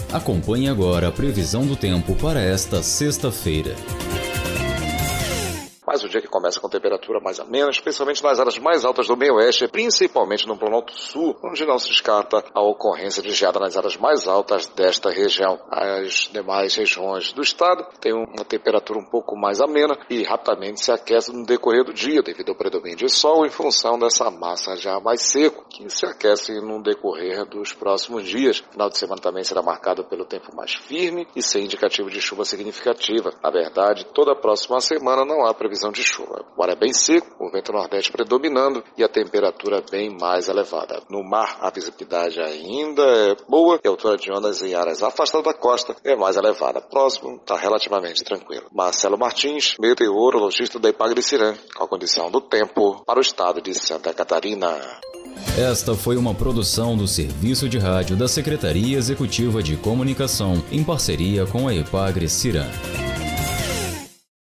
Acompanhe agora a previsão do tempo para esta sexta-feira. Mais um dia que começa com temperatura mais amena, especialmente nas áreas mais altas do meio-oeste, principalmente no Planalto Sul, onde não se descarta a ocorrência de geada nas áreas mais altas desta região. As demais regiões do estado têm uma temperatura um pouco mais amena e rapidamente se aquece no decorrer do dia, devido ao predomínio de sol em função dessa massa já mais seco, que se aquece no decorrer dos próximos dias. O final de semana também será marcado pelo tempo mais firme e sem indicativo de chuva significativa. Na verdade, toda a próxima semana não há previsão de chuva. O ar é bem seco, o vento nordeste predominando e a temperatura bem mais elevada. No mar, a visibilidade ainda é boa e a altura de ondas em áreas afastadas da costa é mais elevada. Próximo está relativamente tranquilo. Marcelo Martins, meteorologista da Ipagre-Ciran, com a condição do tempo para o estado de Santa Catarina. Esta foi uma produção do Serviço de Rádio da Secretaria Executiva de Comunicação, em parceria com a Ipagre-Ciran.